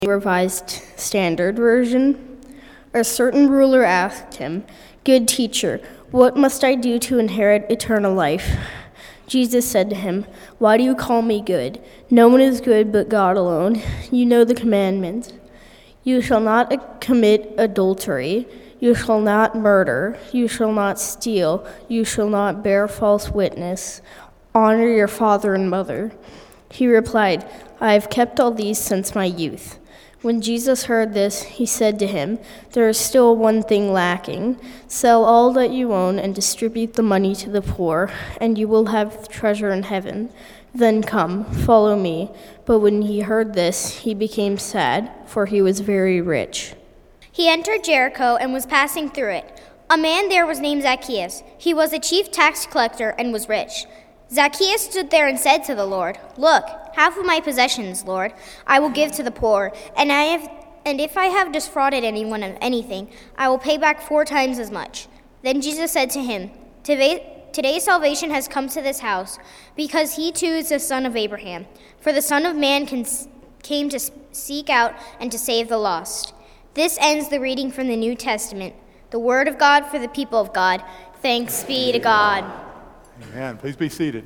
Revised Standard Version. A certain ruler asked him, "Good teacher, what must I do to inherit eternal life?" Jesus said to him, "Why do you call me good? No one is good but God alone. You know the commandments. You shall not commit adultery. You shall not murder. You shall not steal. You shall not bear false witness. Honor your father and mother." He replied, "I have kept all these since my youth." When Jesus heard this, he said to him, "There is still one thing lacking. Sell all that you own and distribute the money to the poor, and you will have treasure in heaven. Then come, follow me." But when he heard this, he became sad, for he was very rich. He entered Jericho and was passing through it. A man there was named Zacchaeus. He was a chief tax collector and was rich. Zacchaeus stood there and said to the Lord, "Look, half of my possessions, Lord, I will give to the poor, and if I have defrauded anyone of anything, I will pay back 4 times as much." Then Jesus said to him, Today salvation has come to this house, because he too is the son of Abraham. For the Son of Man came to seek out and to save the lost. This ends the reading from the New Testament. The word of God for the people of God. Thanks be to God. Amen. Please be seated.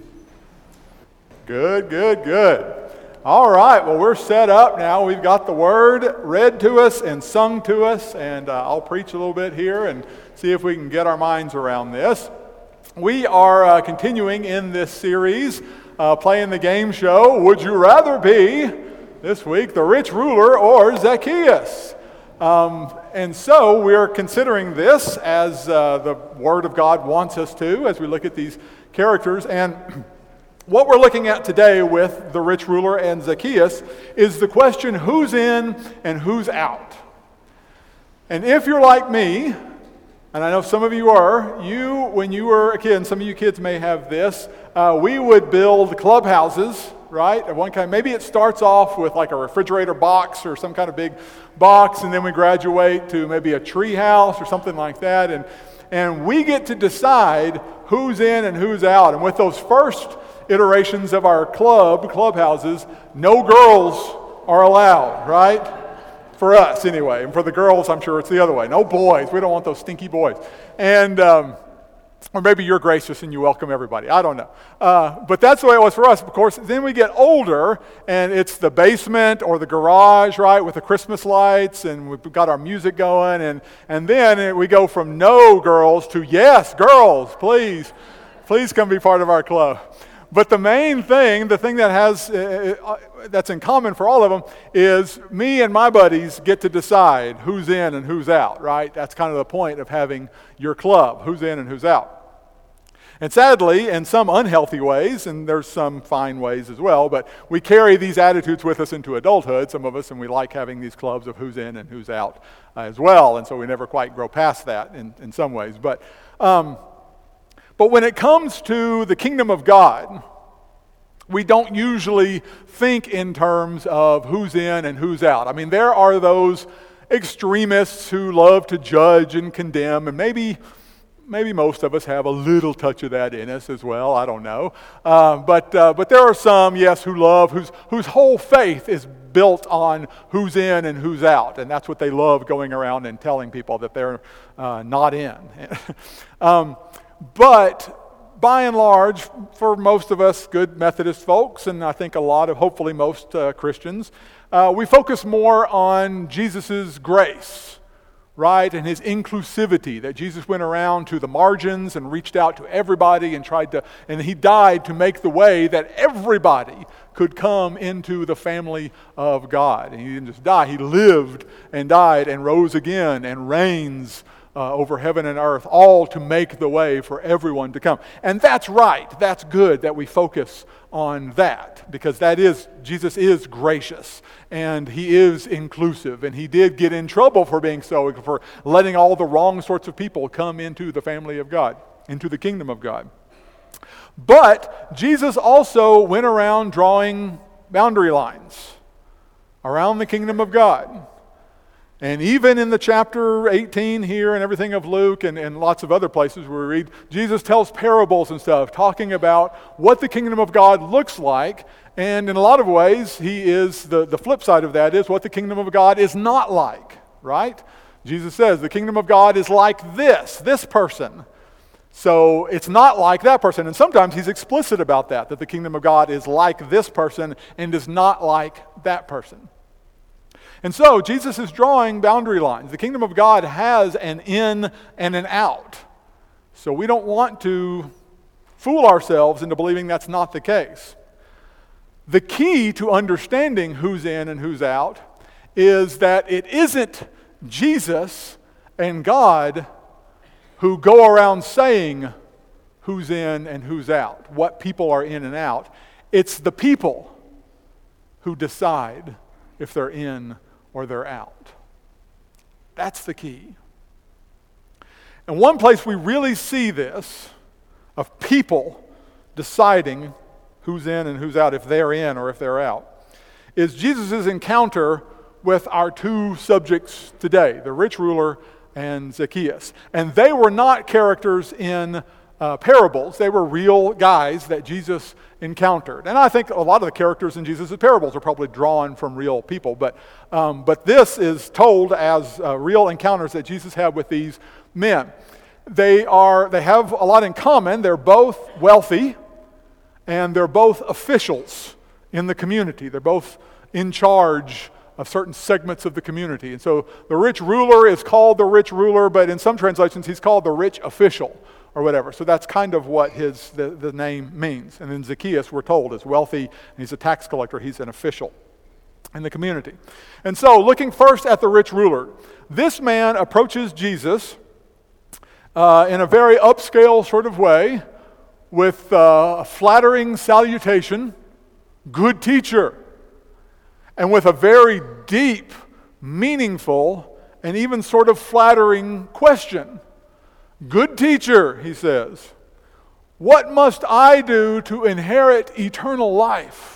Good. All right, well, we're set up now. We've got the word read to us and sung to us, and I'll preach a little bit here and see if we can get our minds around this. We are continuing in this series, playing the game show, Would You Rather Be, this week, the rich ruler or Zacchaeus? And so we're considering this as the Word of God wants us to, as we look at these characters. And what we're looking at today with the rich ruler and Zacchaeus is the question, who's in and who's out? And if you're like me, and I know some of you are, when you were a kid, and some of you kids may have this, we would build clubhouses, right, of one kind. Maybe it starts off with like a refrigerator box or some kind of big box, and then we graduate to maybe a tree house or something like that, and we get to decide who's in and who's out. And with those first iterations of our clubhouses, no girls are allowed, right? For us, anyway. And for the girls, I'm sure it's the other way. No boys. We don't want those stinky boys. And or maybe you're gracious and you welcome everybody. I don't know. But that's the way it was for us. Of course, then we get older, and it's the basement or the garage, right, with the Christmas lights, and we've got our music going. And then we go from no girls to, yes, girls, please come be part of our club. But the main thing, the thing that has that's in common for all of them, is me and my buddies get to decide who's in and who's out, right? That's kind of the point of having your club, who's in and who's out. And sadly, in some unhealthy ways, and there's some fine ways as well, but we carry these attitudes with us into adulthood, some of us, and we like having these clubs of who's in and who's out as well, and so we never quite grow past that in some ways. But when it comes to the kingdom of God, we don't usually think in terms of who's in and who's out. I mean, there are those extremists who love to judge and condemn, and maybe most of us have a little touch of that in us as well. I don't know. But there are some, yes, whose whole faith is built on who's in and who's out, and that's what they love, going around and telling people that they're not in. But by and large, for most of us good Methodist folks, and I think hopefully most Christians, we focus more on Jesus' grace, right, and his inclusivity, that Jesus went around to the margins and reached out to everybody and he died to make the way that everybody could come into the family of God. And he didn't just die, he lived and died and rose again and reigns over heaven and earth, all to make the way for everyone to come. And that's right. That's good that we focus on that, because Jesus is gracious, and he is inclusive, and he did get in trouble for being so, for letting all the wrong sorts of people come into the family of God, into the kingdom of God. But Jesus also went around drawing boundary lines around the kingdom of God. And even in the chapter 18 here and everything of Luke and lots of other places where we read, Jesus tells parables and stuff, talking about what the kingdom of God looks like. And in a lot of ways, he is, the flip side of that is what the kingdom of God is not like, right? Jesus says the kingdom of God is like this person. So it's not like that person. And sometimes he's explicit about that the kingdom of God is like this person and is not like that person. And so Jesus is drawing boundary lines. The kingdom of God has an in and an out. So we don't want to fool ourselves into believing that's not the case. The key to understanding who's in and who's out is that it isn't Jesus and God who go around saying who's in and who's out, what people are in and out. It's the people who decide if they're in or they're out. That's the key. And one place we really see this, of people deciding who's in and who's out, if they're in or if they're out, is Jesus' encounter with our two subjects today, the rich ruler and Zacchaeus. And they were not characters in parables. They were real guys that Jesus encountered. And I think a lot of the characters in Jesus' parables are probably drawn from real people. But this is told as real encounters that Jesus had with these men. They have a lot in common. They're both wealthy, and they're both officials in the community. They're both in charge of certain segments of the community. And so the rich ruler is called the rich ruler, but in some translations he's called the rich official or whatever. So that's kind of what the name means. And then Zacchaeus, we're told, is wealthy, and he's a tax collector. He's an official in the community. And so looking first at the rich ruler, this man approaches Jesus in a very upscale sort of way with a flattering salutation, "Good teacher," and with a very deep, meaningful, and even sort of flattering question. "Good teacher," he says, "what must I do to inherit eternal life?"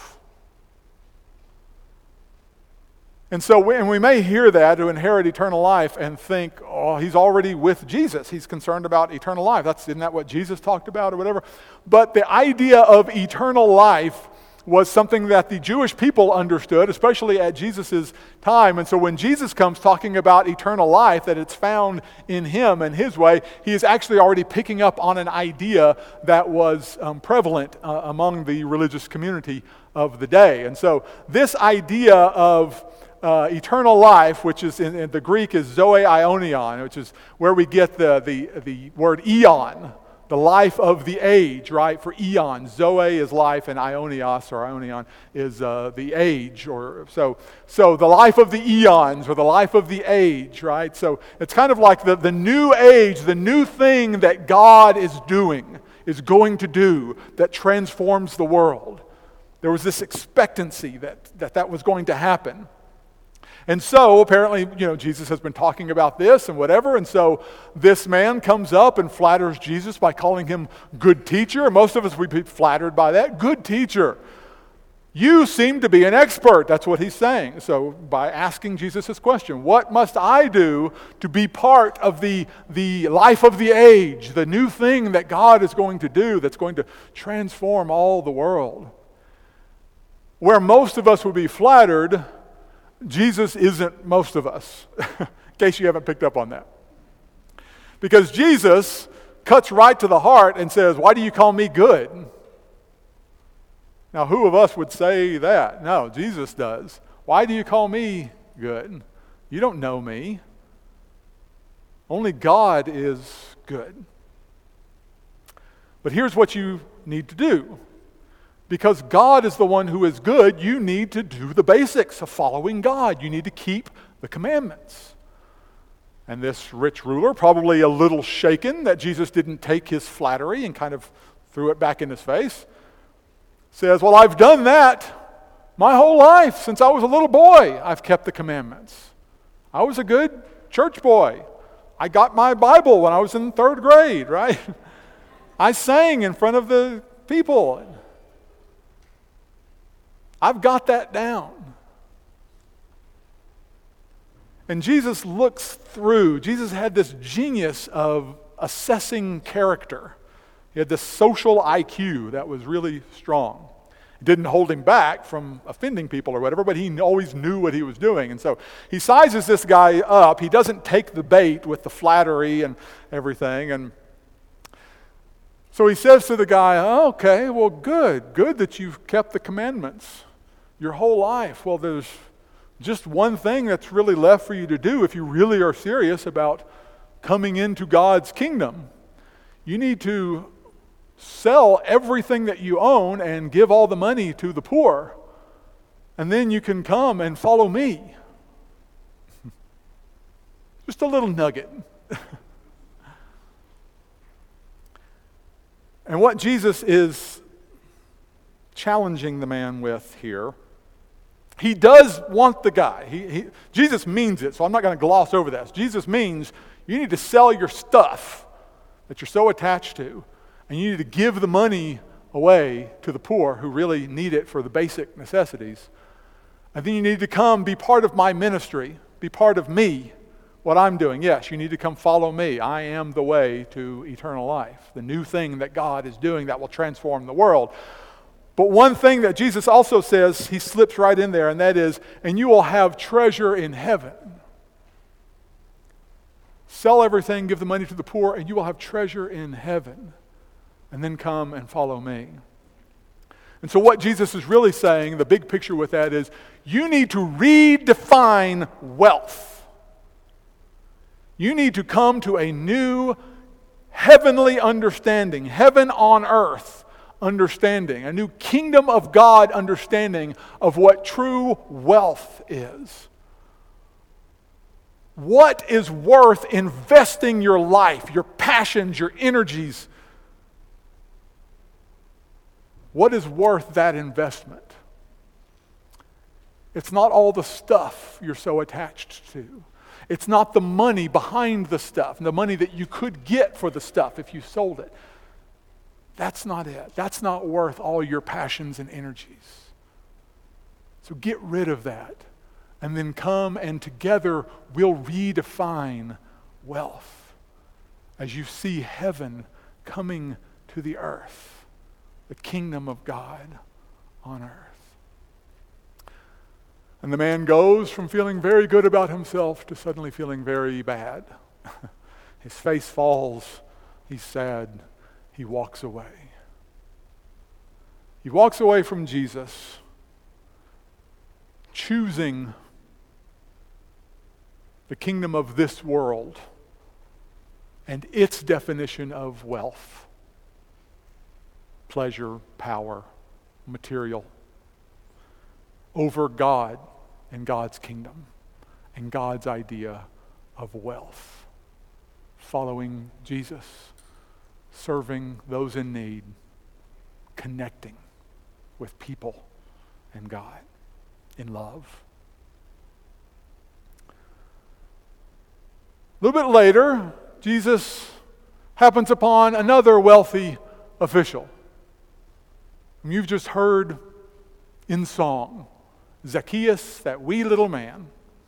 And so we may hear that, to inherit eternal life, and think, oh, he's already with Jesus. He's concerned about eternal life. Isn't that what Jesus talked about or whatever? But the idea of eternal life was something that the Jewish people understood, especially at Jesus' time. And so when Jesus comes talking about eternal life, that it's found in him and his way, he is actually already picking up on an idea that was prevalent among the religious community of the day. And so this idea of eternal life, which is in the Greek is zoe aionion, which is where we get the word eon, the life of the age, right? For eon, zoe is life, and aionios or aionion is the age, or so the life of the eons or the life of the age, right? So it's kind of like the new age, the new thing that God is doing, is going to do, that transforms the world. There was this expectancy that was going to happen. And so apparently, Jesus has been talking about this and whatever, and so this man comes up and flatters Jesus by calling him good teacher. Most of us would be flattered by that. Good teacher. You seem to be an expert. That's what he's saying. So by asking Jesus this question, what must I do to be part of the life of the age, the new thing that God is going to do that's going to transform all the world? Where most of us would be flattered, Jesus isn't most of us, in case you haven't picked up on that. Because Jesus cuts right to the heart and says, why do you call me good? Now, who of us would say that? No, Jesus does. Why do you call me good? You don't know me. Only God is good. But here's what you need to do. Because God is the one who is good, you need to do the basics of following God. You need to keep the commandments. And this rich ruler, probably a little shaken that Jesus didn't take his flattery and kind of threw it back in his face, says, well, I've done that my whole life. Since I was a little boy, I've kept the commandments. I was a good church boy. I got my Bible when I was in 3rd grade, right? I sang in front of the people. I've got that down. And Jesus looks through. Jesus had this genius of assessing character. He had this social IQ that was really strong. It didn't hold him back from offending people or whatever, but he always knew what he was doing. And so he sizes this guy up. He doesn't take the bait with the flattery and everything. And so he says to the guy, "Oh, okay, well, good that you've kept the commandments your whole life. Well, there's just one thing that's really left for you to do if you really are serious about coming into God's kingdom. You need to sell everything that you own and give all the money to the poor. And then you can come and follow me." Just a little nugget. And what Jesus is challenging the man with here, he does want the guy. Jesus means it, so I'm not going to gloss over this. Jesus means you need to sell your stuff that you're so attached to, and you need to give the money away to the poor who really need it for the basic necessities. And then you need to come be part of my ministry, be part of me, what I'm doing. Yes, you need to come follow me. I am the way to eternal life, the new thing that God is doing that will transform the world. But one thing that Jesus also says, he slips right in there, and that is, and you will have treasure in heaven. Sell everything, give the money to the poor, and you will have treasure in heaven. And then come and follow me. And so what Jesus is really saying, the big picture with that is, you need to redefine wealth. You need to come to a new heavenly understanding, heaven on earth understanding, a new kingdom of God understanding of what true wealth is. What is worth investing your life, your passions, your energies? What is worth that investment? It's not all the stuff you're so attached to. It's not the money behind the stuff, the money that you could get for the stuff if you sold it. That's not it. That's not worth all your passions and energies. So get rid of that. And then come and together we'll redefine wealth as you see heaven coming to the earth, the kingdom of God on earth. And the man goes from feeling very good about himself to suddenly feeling very bad. His face falls. He's sad. He walks away. He walks away from Jesus, choosing the kingdom of this world and its definition of wealth, pleasure, power, material, over God and God's kingdom and God's idea of wealth. Following Jesus, serving those in need, connecting with people and God in love. A little bit later, Jesus happens upon another wealthy official whom you've just heard in song, Zacchaeus, that wee little man.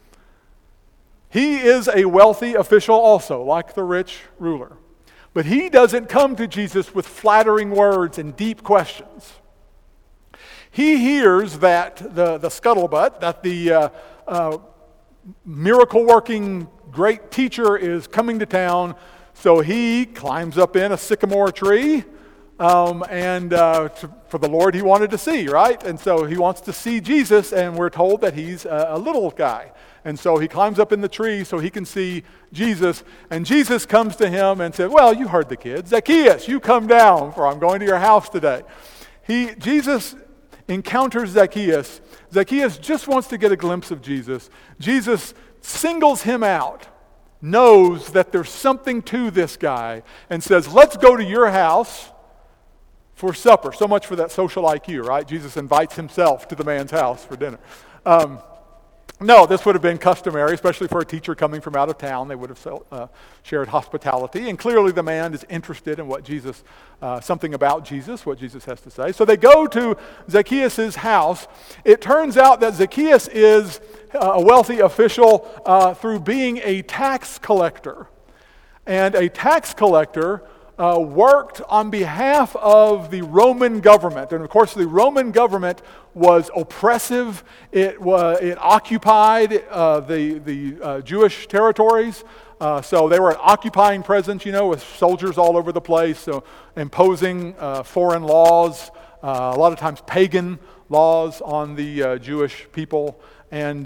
He is a wealthy official also, like the rich ruler. But he doesn't come to Jesus with flattering words and deep questions. He hears that the scuttlebutt, that the miracle-working great teacher is coming to town, so he climbs up in a sycamore tree for the Lord he wanted to see, right? And so he wants to see Jesus, and we're told that he's a little guy. And so he climbs up in the tree so he can see Jesus. And Jesus comes to him and said, well, you heard the kids. Zacchaeus, you come down, for I'm going to your house today. Jesus encounters Zacchaeus. Zacchaeus just wants to get a glimpse of Jesus. Jesus singles him out, knows that there's something to this guy, and says, let's go to your house for supper. So much for that social IQ, right? Jesus invites himself to the man's house for dinner. No, this would have been customary, especially for a teacher coming from out of town. They would have shared hospitality. And clearly the man is interested in what Jesus, something about Jesus, what Jesus has to say. So they go to Zacchaeus' house. It turns out that Zacchaeus is a wealthy official through being a tax collector. And a tax collector worked on behalf of the Roman government. And of course, the Roman government was oppressive. It occupied the Jewish territories. So they were an occupying presence, with soldiers all over the place, so imposing foreign laws, a lot of times pagan laws on the Jewish people. And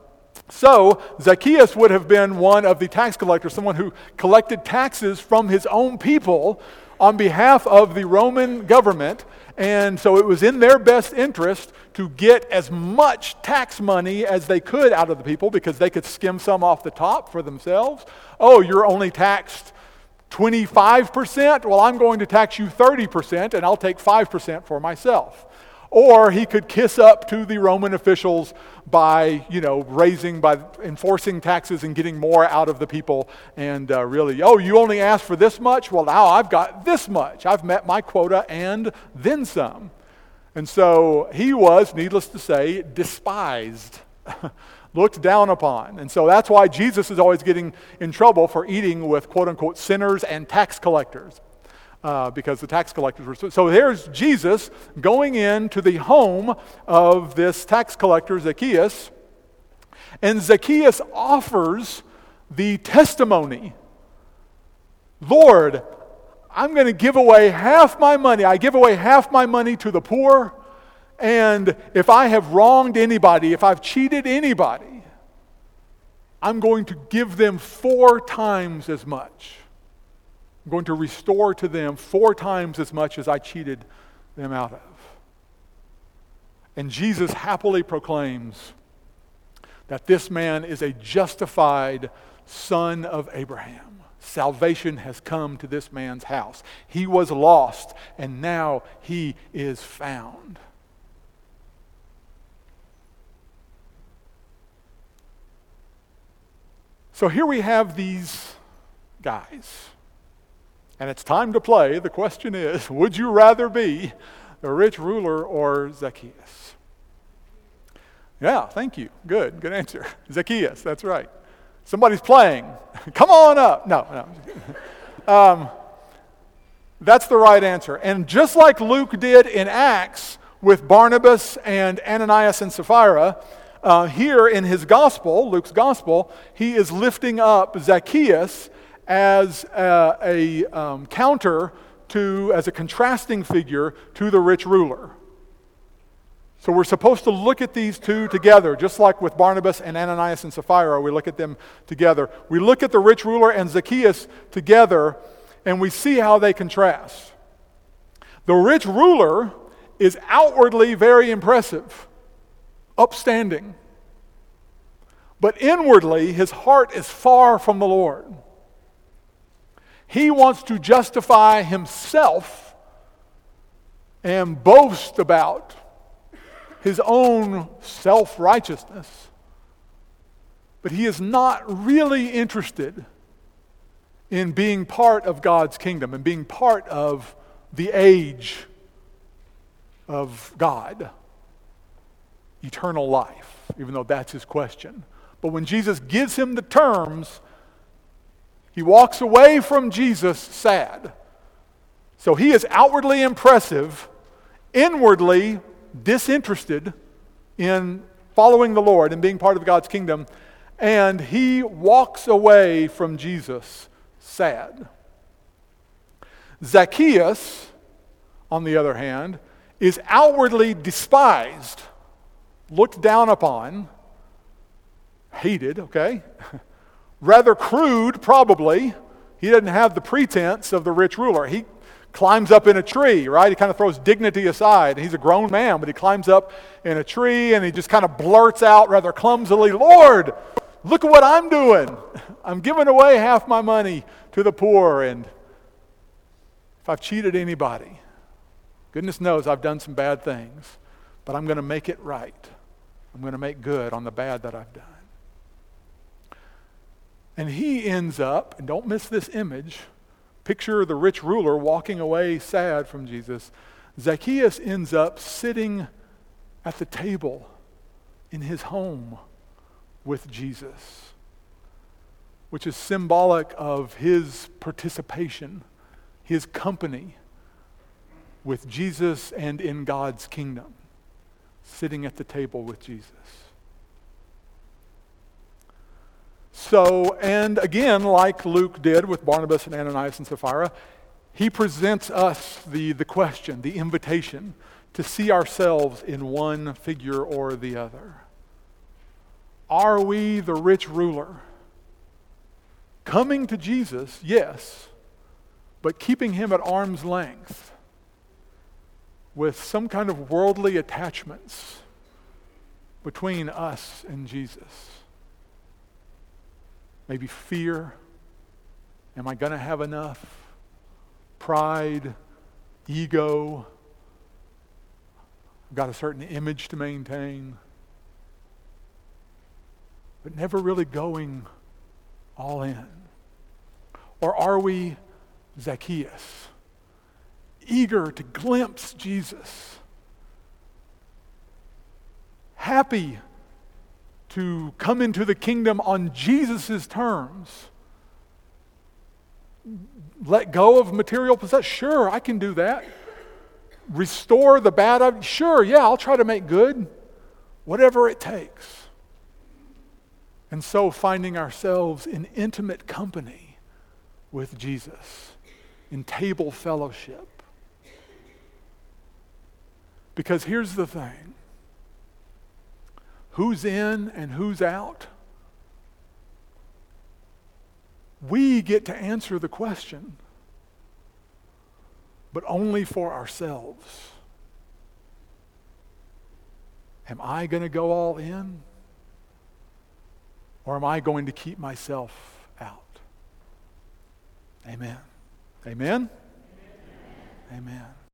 so Zacchaeus would have been one of the tax collectors, someone who collected taxes from his own people on behalf of the Roman government. And so it was in their best interest to get as much tax money as they could out of the people, because they could skim some off the top for themselves. Oh, you're only taxed 25%? Well, I'm going to tax you 30%, and I'll take 5% for myself. Or he could kiss up to the Roman officials by, by enforcing taxes and getting more out of the people. And really, oh, you only asked for this much? Well, now I've got this much. I've met my quota and then some. And so he was, needless to say, despised, looked down upon. And so that's why Jesus is always getting in trouble for eating with quote-unquote sinners and tax collectors. Because the tax collectors were... So there's Jesus going into the home of this tax collector, Zacchaeus. And Zacchaeus offers the testimony. Lord, I'm going to give away half my money. I give away half my money to the poor. And if I have wronged anybody, if I've cheated anybody, I'm going to give them 4 times as much. I'm going to restore to them 4 times as much as I cheated them out of. And Jesus happily proclaims that this man is a justified son of Abraham. Salvation has come to this man's house. He was lost, and now he is found. So here we have these guys. And it's time to play. The question is, would you rather be the rich ruler or Zacchaeus? Yeah, thank you. Good answer. Zacchaeus, that's right. Somebody's playing. Come on up. No. That's the right answer. And just like Luke did in Acts with Barnabas and Ananias and Sapphira, here in his gospel, Luke's gospel, he is lifting up Zacchaeus as a counter to, as a contrasting figure to the rich ruler. So we're supposed to look at these two together, just like with Barnabas and Ananias and Sapphira, we look at them together. We look at the rich ruler and Zacchaeus together, and we see how they contrast. The rich ruler is outwardly very impressive, upstanding, but inwardly his heart is far from the Lord. He wants to justify himself and boast about his own self-righteousness. But he is not really interested in being part of God's kingdom and being part of the age of God, eternal life, even though that's his question. But when Jesus gives him the terms, he walks away from Jesus sad. So he is outwardly impressive, inwardly disinterested in following the Lord and being part of God's kingdom, and he walks away from Jesus sad. Zacchaeus, on the other hand, is outwardly despised, looked down upon, hated, okay? Rather crude, probably. He doesn't have the pretense of the rich ruler. He climbs up in a tree, right? He kind of throws dignity aside. He's a grown man, but he climbs up in a tree and he just kind of blurts out rather clumsily, Lord, look at what I'm doing. I'm giving away half my money to the poor, and if I've cheated anybody, goodness knows I've done some bad things, but I'm going to make it right. I'm going to make good on the bad that I've done. And he ends up, and don't miss this image, picture the rich ruler walking away sad from Jesus. Zacchaeus ends up sitting at the table in his home with Jesus, which is symbolic of his participation, his company with Jesus and in God's kingdom, sitting at the table with Jesus. So, and again, like Luke did with Barnabas and Ananias and Sapphira, he presents us the question, the invitation to see ourselves in one figure or the other. Are we the rich ruler? Coming to Jesus, yes, but keeping him at arm's length with some kind of worldly attachments between us and Jesus. Maybe fear. Am I going to have enough? Pride, ego. I've got a certain image to maintain. But never really going all in. Or are we Zacchaeus, eager to glimpse Jesus, happy to come into the kingdom on Jesus' terms, let go of material possessions? Sure, I can do that. Restore the bad? Sure, yeah, I'll try to make good. Whatever it takes. And so finding ourselves in intimate company with Jesus, in table fellowship. Because here's the thing. Who's in and who's out? We get to answer the question, but only for ourselves. Am I going to go all in? Or am I going to keep myself out? Amen. Amen? Amen. Amen.